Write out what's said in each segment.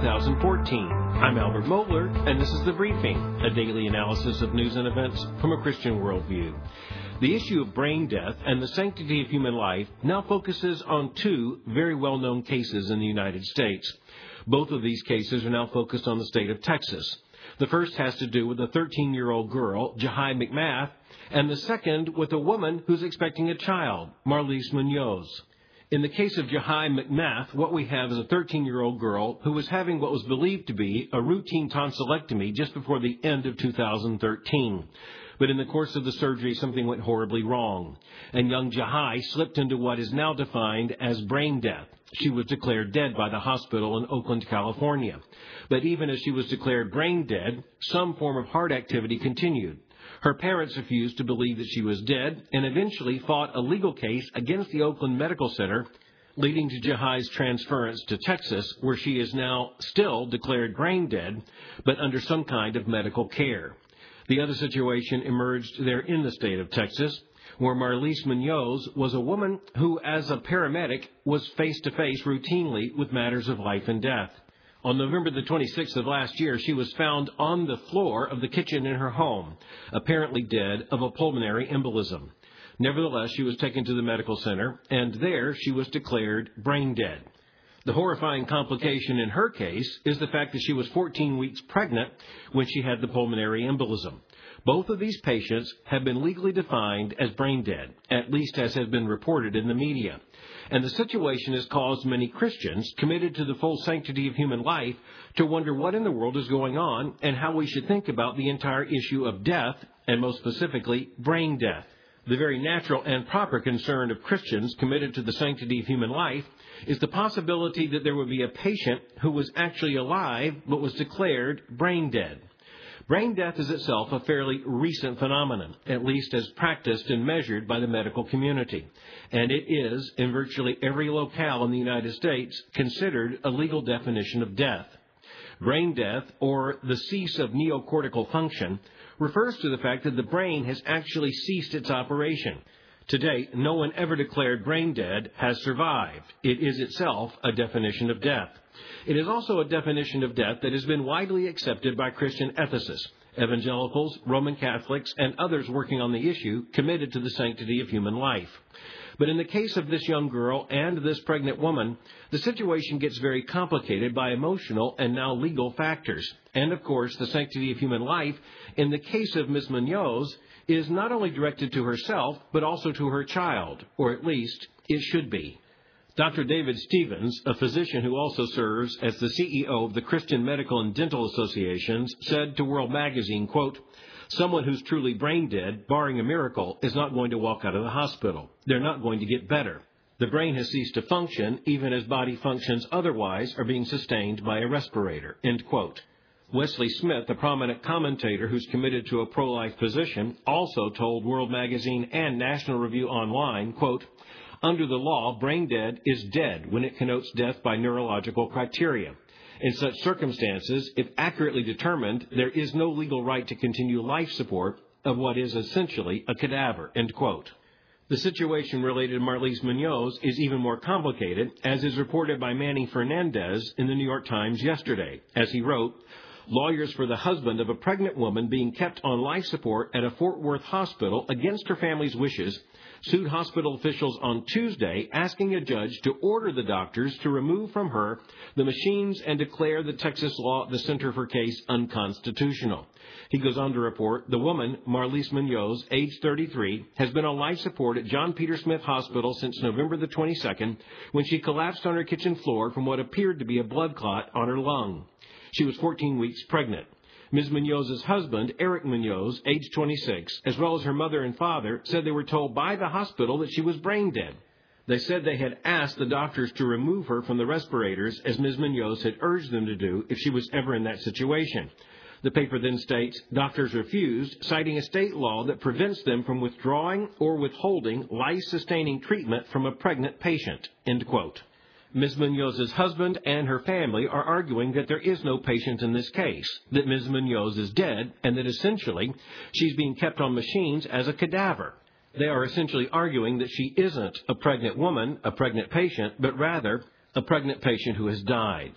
2014. I'm Albert Mohler, and this is The Briefing, a daily analysis of news and events from a Christian worldview. The issue of brain death and the sanctity of human life now focuses on two very well-known cases in the United States. Both of these cases are now focused on the state of Texas. The first has to do with a 13-year-old girl, Jahi McMath, and the second with a woman who's expecting a child, Marlise Munoz. In the case of Jahi McMath, what we have is a 13-year-old girl who was having what was believed to be a routine tonsillectomy just before the end of 2013. But in the course of the surgery, something went horribly wrong, and young Jahi slipped into what is now defined as brain death. She was declared dead by the hospital in Oakland, California. But even as she was declared brain dead, some form of heart activity continued. Her parents refused to believe that she was dead and eventually fought a legal case against the Oakland Medical Center, leading to Jahi's transference to Texas, where she is now still declared brain dead, but under some kind of medical care. The other situation emerged there in the state of Texas, where Marlise Munoz was a woman who, as a paramedic, was face-to-face routinely with matters of life and death. On November the 26th of last year, she was found on the floor of the kitchen in her home, apparently dead of a pulmonary embolism. Nevertheless, she was taken to the medical center, and there she was declared brain dead. The horrifying complication in her case is the fact that she was 14 weeks pregnant when she had the pulmonary embolism. Both of these patients have been legally defined as brain dead, at least as has been reported in the media. And the situation has caused many Christians committed to the full sanctity of human life to wonder what in the world is going on and how we should think about the entire issue of death, and most specifically, brain death. The very natural and proper concern of Christians committed to the sanctity of human life is the possibility that there would be a patient who was actually alive but was declared brain dead. Brain death is itself a fairly recent phenomenon, at least as practiced and measured by the medical community. And it is, in virtually every locale in the United States, considered a legal definition of death. Brain death, or the cease of neocortical function, refers to the fact that the brain has actually ceased its operation. To date, no one ever declared brain dead has survived. It is itself a definition of death. It is also a definition of death that has been widely accepted by Christian ethicists, evangelicals, Roman Catholics, and others working on the issue committed to the sanctity of human life. But in the case of this young girl and this pregnant woman, the situation gets very complicated by emotional and now legal factors. And, of course, the sanctity of human life, in the case of Ms. Munoz, is not only directed to herself, but also to her child, or at least it should be. Dr. David Stevens, a physician who also serves as the CEO of the Christian Medical and Dental Associations, said to World Magazine, quote, "Someone who's truly brain dead, barring a miracle, is not going to walk out of the hospital. They're not going to get better. The brain has ceased to function, even as body functions otherwise are being sustained by a respirator," end quote. Wesley Smith, a prominent commentator who's committed to a pro-life position, also told World Magazine and National Review Online, quote, "Under the law, brain dead is dead when it connotes death by neurological criteria. In such circumstances, if accurately determined, there is no legal right to continue life support of what is essentially a cadaver," end quote. The situation related to Marlise Munoz is even more complicated, as is reported by Manny Fernandez in the New York Times yesterday, as he wrote, "Lawyers for the husband of a pregnant woman being kept on life support at a Fort Worth hospital against her family's wishes sued hospital officials on Tuesday, asking a judge to order the doctors to remove from her the machines and declare the Texas law the center for case unconstitutional." He goes on to report, the woman, Marlise Munoz, age 33, has been on life support at John Peter Smith Hospital since November the 22nd, when she collapsed on her kitchen floor from what appeared to be a blood clot on her lung. She was 14 weeks pregnant. Ms. Munoz's husband, Eric Munoz, age 26, as well as her mother and father, said they were told by the hospital that she was brain dead. They said they had asked the doctors to remove her from the respirators, as Ms. Munoz had urged them to do if she was ever in that situation. The paper then states, doctors refused, citing a state law that prevents them from withdrawing or withholding life-sustaining treatment from a pregnant patient, end quote. Ms. Munoz's husband and her family are arguing that there is no patient in this case, that Ms. Munoz is dead, and that essentially she's being kept on machines as a cadaver. They are essentially arguing that she isn't a pregnant woman, a pregnant patient, but rather a pregnant patient who has died.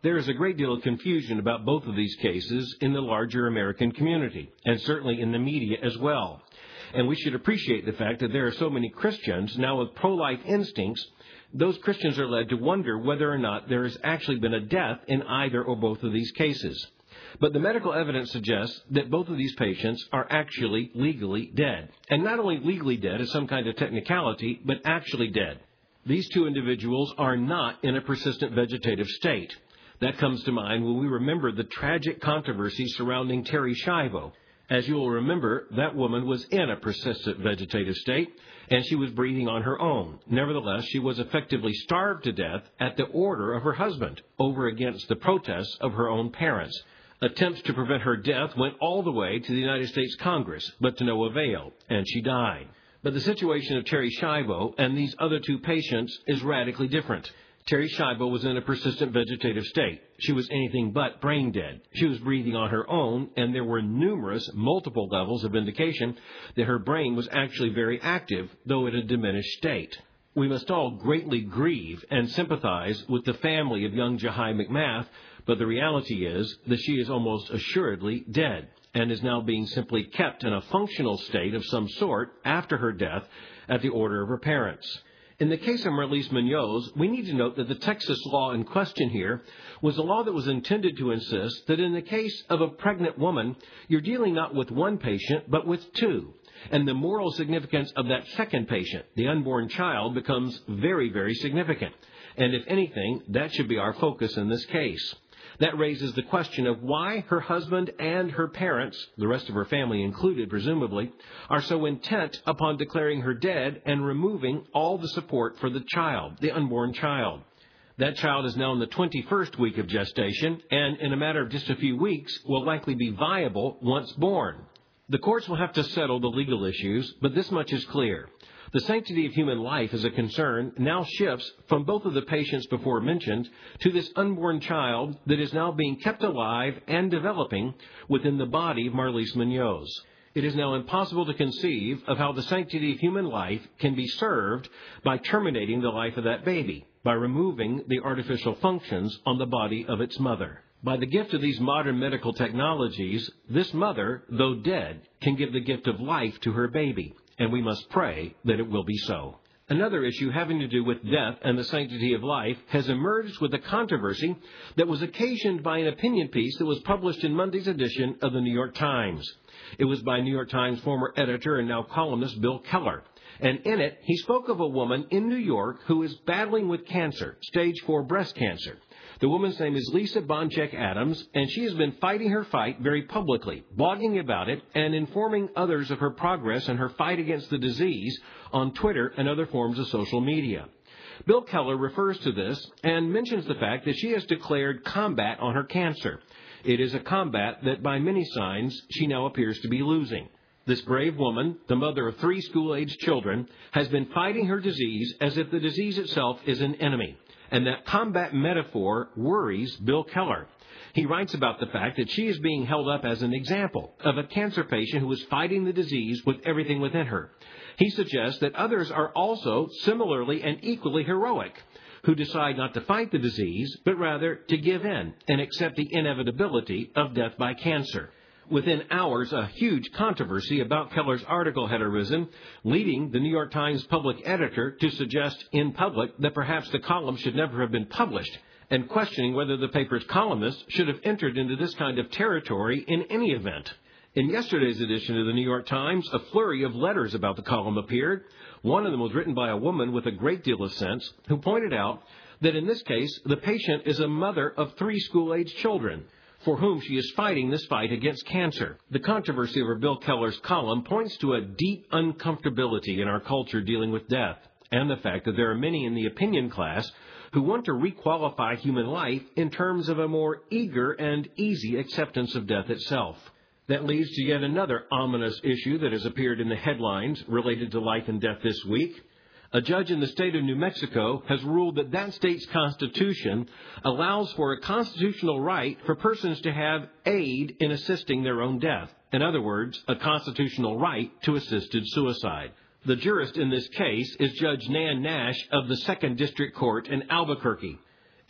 There is a great deal of confusion about both of these cases in the larger American community, and certainly in the media as well. And we should appreciate the fact that there are so many Christians now with pro-life instincts. Those Christians are led to wonder whether or not there has actually been a death in either or both of these cases. But the medical evidence suggests that both of these patients are actually legally dead. And not only legally dead as some kind of technicality, but actually dead. These two individuals are not in a persistent vegetative state. That comes to mind when we remember the tragic controversy surrounding Terri Schiavo. As you will remember, that woman was in a persistent vegetative state, and she was breathing on her own. Nevertheless, she was effectively starved to death at the order of her husband, over against the protests of her own parents. Attempts to prevent her death went all the way to the United States Congress, but to no avail, and she died. But the situation of Terri Schiavo and these other two patients is radically different. Terri Schiavo was in a persistent vegetative state. She was anything but brain dead. She was breathing on her own, and there were multiple levels of indication that her brain was actually very active, though in a diminished state. We must all greatly grieve and sympathize with the family of young Jahai McMath, but the reality is that she is almost assuredly dead and is now being simply kept in a functional state of some sort after her death at the order of her parents. In the case of Marlise Munoz, we need to note that the Texas law in question here was a law that was intended to insist that in the case of a pregnant woman, you're dealing not with one patient, but with two. And the moral significance of that second patient, the unborn child, becomes very, very significant. And if anything, that should be our focus in this case. That raises the question of why her husband and her parents, the rest of her family included presumably, are so intent upon declaring her dead and removing all the support for the child, the unborn child. That child is now in the 21st week of gestation and in a matter of just a few weeks will likely be viable once born. The courts will have to settle the legal issues, but this much is clear. The sanctity of human life as a concern now shifts from both of the patients before mentioned to this unborn child that is now being kept alive and developing within the body of Marlise Munoz. It is now impossible to conceive of how the sanctity of human life can be served by terminating the life of that baby, by removing the artificial functions on the body of its mother. By the gift of these modern medical technologies, this mother, though dead, can give the gift of life to her baby. And we must pray that it will be so. Another issue having to do with death and the sanctity of life has emerged with a controversy that was occasioned by an opinion piece that was published in Monday's edition of the New York Times. It was by New York Times former editor and now columnist Bill Keller. And in it, he spoke of a woman in New York who is battling with cancer, stage 4 breast cancer. The woman's name is Lisa Boncheck Adams, and she has been fighting her fight very publicly, blogging about it and informing others of her progress and her fight against the disease on Twitter and other forms of social media. Bill Keller refers to this and mentions the fact that she has declared combat on her cancer. It is a combat that by many signs she now appears to be losing. This brave woman, the mother of 3 school-aged children, has been fighting her disease as if the disease itself is an enemy. And that combat metaphor worries Bill Keller. He writes about the fact that she is being held up as an example of a cancer patient who is fighting the disease with everything within her. He suggests that others are also similarly and equally heroic, who decide not to fight the disease, but rather to give in and accept the inevitability of death by cancer. Within hours, a huge controversy about Keller's article had arisen, leading the New York Times public editor to suggest in public that perhaps the column should never have been published, and questioning whether the paper's columnists should have entered into this kind of territory in any event. In yesterday's edition of the New York Times, a flurry of letters about the column appeared. One of them was written by a woman with a great deal of sense, who pointed out that in this case, the patient is a mother of 3 school-aged children, for whom she is fighting this fight against cancer. The controversy over Bill Keller's column points to a deep uncomfortability in our culture dealing with death, and the fact that there are many in the opinion class who want to requalify human life in terms of a more eager and easy acceptance of death itself. That leads to yet another ominous issue that has appeared in the headlines related to life and death this week. A judge in the state of New Mexico has ruled that that state's constitution allows for a constitutional right for persons to have aid in assisting their own death. In other words, a constitutional right to assisted suicide. The jurist in this case is Judge Nan Nash of the 2nd District Court in Albuquerque.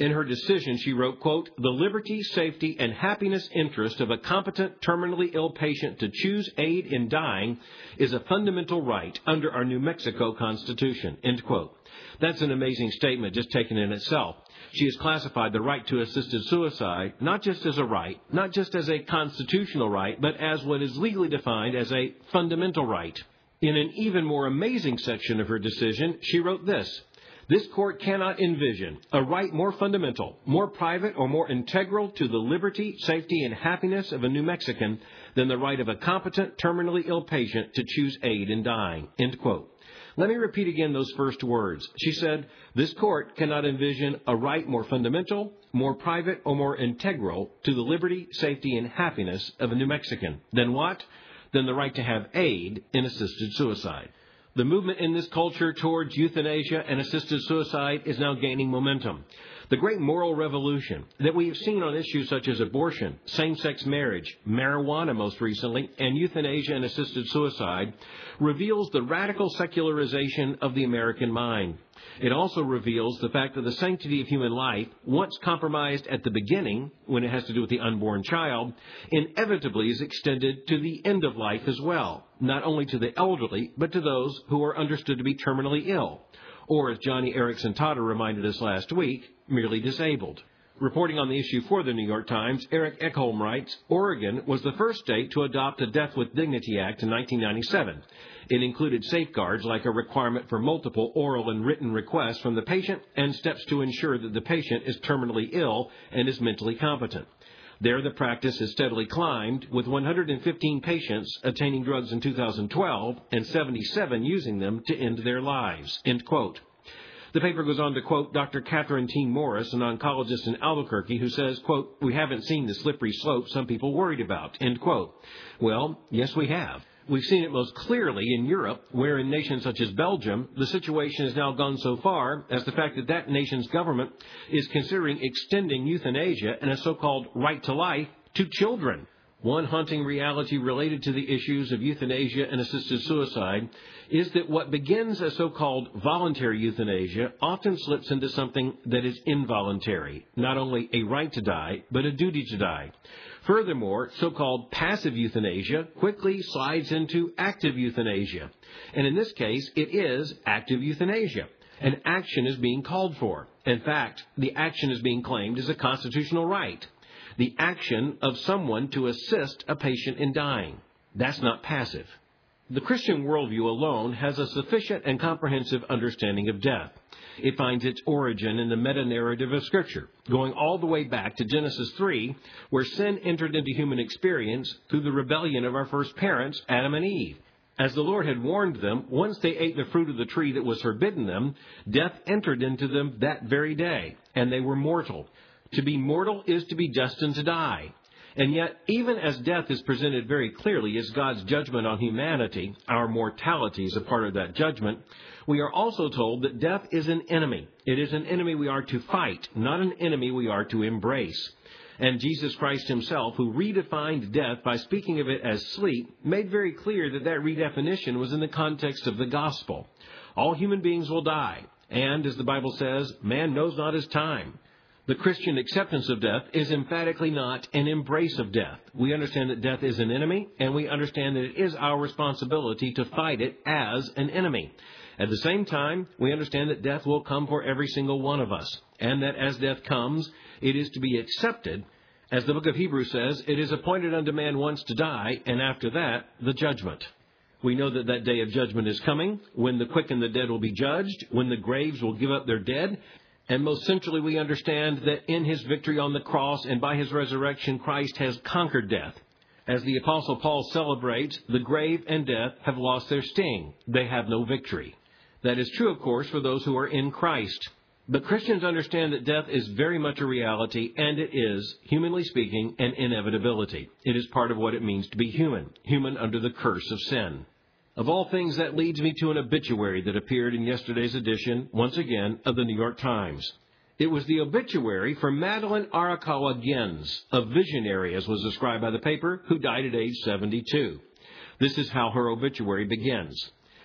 In her decision, she wrote, quote, "The liberty, safety, and happiness interest of a competent, terminally ill patient to choose aid in dying is a fundamental right under our New Mexico Constitution," end quote. That's an amazing statement just taken in itself. She has classified the right to assisted suicide not just as a right, not just as a constitutional right, but as what is legally defined as a fundamental right. In an even more amazing section of her decision, she wrote this: "This court cannot envision a right more fundamental, more private, or more integral to the liberty, safety, and happiness of a New Mexican than the right of a competent, terminally ill patient to choose aid in dying," end quote. Let me repeat again those first words. She said, "This court cannot envision a right more fundamental, more private, or more integral to the liberty, safety, and happiness of a New Mexican than what? Than the right to have aid in assisted suicide." The movement in this culture towards euthanasia and assisted suicide is now gaining momentum. The great moral revolution that we have seen on issues such as abortion, same-sex marriage, marijuana most recently, and euthanasia and assisted suicide reveals the radical secularization of the American mind. It also reveals the fact that the sanctity of human life, once compromised at the beginning, when it has to do with the unborn child, inevitably is extended to the end of life as well, not only to the elderly, but to those who are understood to be terminally ill, or as Johnny Erickson Tata reminded us last week, merely disabled. Reporting on the issue for the New York Times, Eric Ekholm writes, "Oregon was the first state to adopt the Death with Dignity Act in 1997. It included safeguards like a requirement for multiple oral and written requests from the patient and steps to ensure that the patient is terminally ill and is mentally competent. There, the practice has steadily climbed, with 115 patients attaining drugs in 2012 and 77 using them to end their lives," end quote. The paper goes on to quote Dr. Catherine T. Morris, an oncologist in Albuquerque, who says, quote, "We haven't seen the slippery slope some people worried about," end quote. Well, yes, we have. We've seen it most clearly in Europe, where in nations such as Belgium, the situation has now gone so far as the fact that that nation's government is considering extending euthanasia and a so-called right to life to children. One haunting reality related to the issues of euthanasia and assisted suicide is that what begins as so-called voluntary euthanasia often slips into something that is involuntary, not only a right to die, but a duty to die. Furthermore, so-called passive euthanasia quickly slides into active euthanasia. And in this case, it is active euthanasia. An action is being called for. In fact, the action is being claimed as a constitutional right. The action of someone to assist a patient in dying. That's not passive. The Christian worldview alone has a sufficient and comprehensive understanding of death. It finds its origin in the meta-narrative of Scripture, going all the way back to Genesis 3, where sin entered into human experience through the rebellion of our first parents, Adam and Eve. As the Lord had warned them, once they ate the fruit of the tree that was forbidden them, death entered into them that very day, and they were mortal. To be mortal is to be destined to die. And yet, even as death is presented very clearly as God's judgment on humanity, our mortality is a part of that judgment, we are also told that death is an enemy. It is an enemy we are to fight, not an enemy we are to embrace. And Jesus Christ himself, who redefined death by speaking of it as sleep, made very clear that that redefinition was in the context of the gospel. All human beings will die, and, as the Bible says, man knows not his time. The Christian acceptance of death is emphatically not an embrace of death. We understand that death is an enemy, and we understand that it is our responsibility to fight it as an enemy. At the same time, we understand that death will come for every single one of us, and that as death comes, it is to be accepted. As the book of Hebrews says, it is appointed unto man once to die, and after that, the judgment. We know that that day of judgment is coming, when the quick and the dead will be judged, when the graves will give up their dead. And most centrally, we understand that in his victory on the cross and by his resurrection, Christ has conquered death. As the Apostle Paul celebrates, the grave and death have lost their sting. They have no victory. That is true, of course, for those who are in Christ. But Christians understand that death is very much a reality, and it is, humanly speaking, an inevitability. It is part of what it means to be human, human under the curse of sin. Of all things, that leads me to an obituary that appeared in yesterday's edition, once again, of the New York Times. It was the obituary for Madeline Arakawa Gens, a visionary, as was described by the paper, who died at age 72. This is how her obituary begins.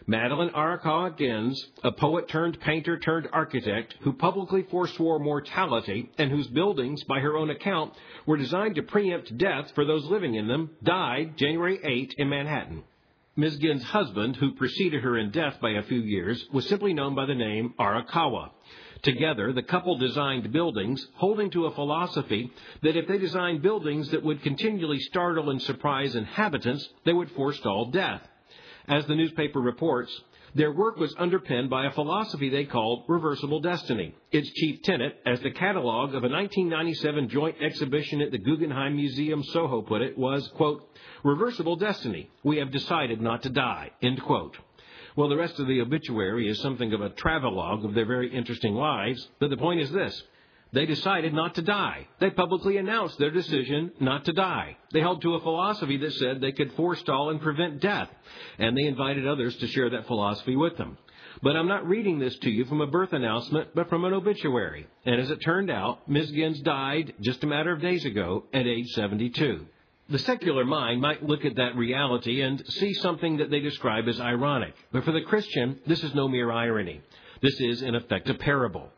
Madeline Arakawa Gins, a poet turned painter turned architect who publicly forswore mortality and whose buildings, by her own account, were designed to preempt death for those living in them, died January 8 in Manhattan. Ms. Gins' husband, who preceded her in death by a few years, was simply known by the name Arakawa. Together, the couple designed buildings, holding to a philosophy that if they designed buildings that would continually startle and surprise inhabitants, they would forestall death. As the newspaper reports, their work was underpinned by a philosophy they called reversible destiny. Its chief tenet, as the catalog of a 1997 joint exhibition at the Guggenheim Museum, Soho, put it, was, quote, reversible destiny. We have decided not to die, end quote. Well, the rest of the obituary is something of a travelogue of their very interesting lives, but the point is this. They decided not to die. They publicly announced their decision not to die. They held to a philosophy that said they could forestall and prevent death, and they invited others to share that philosophy with them. But I'm not reading this to you from a birth announcement, but from an obituary. And as it turned out, Ms. Gins died just a matter of days ago at age 72. The secular mind might look at that reality and see something that they describe as ironic. But for the Christian, this is no mere irony. This is, in effect, a parable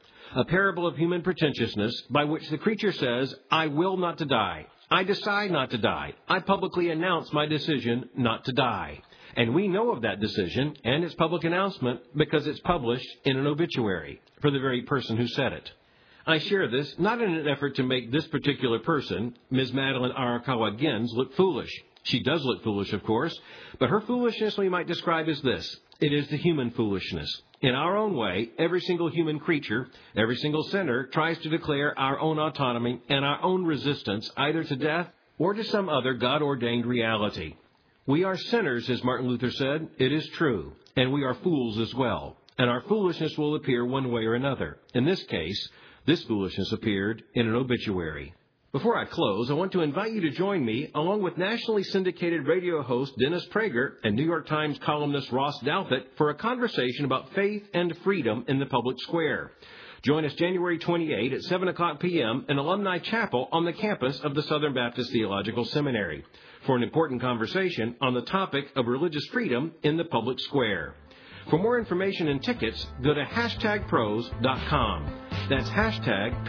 of human pretentiousness by which the creature says, I will not to die. I decide not to die. I publicly announce my decision not to die. And we know of that decision and its public announcement because it's published in an obituary for the very person who said it. I share this not in an effort to make this particular person, Ms. Madeline Arakawa Gins, look foolish. She does look foolish, of course, but her foolishness we might describe as this. It is the human foolishness. In our own way, every single human creature, every single sinner, tries to declare our own autonomy and our own resistance either to death or to some other God-ordained reality. We are sinners, as Martin Luther said. It is true. And we are fools as well. And our foolishness will appear one way or another. In this case, this foolishness appeared in an obituary. Before I close, I want to invite you to join me, along with nationally syndicated radio host Dennis Prager and New York Times columnist Ross Douthat, for a conversation about faith and freedom in the public square. Join us January 28 at 7 o'clock p.m. in Alumni Chapel on the campus of the Southern Baptist Theological Seminary for an important conversation on the topic of religious freedom in the public square. For more information and tickets, go to hashtagpros.com. That's hashtag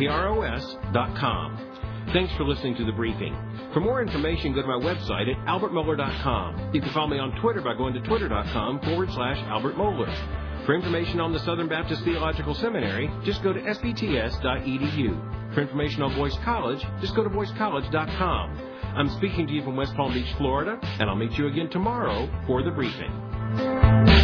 PROS.com. Thanks for listening to The Briefing. For more information, go to my website at albertmohler.com. You can follow me on Twitter by going to twitter.com/Albert Mohler. For information on the Southern Baptist Theological Seminary, just go to sbts.edu. For information on Boyce College, just go to boycecollege.com. I'm speaking to you from West Palm Beach, Florida, and I'll meet you again tomorrow for The Briefing.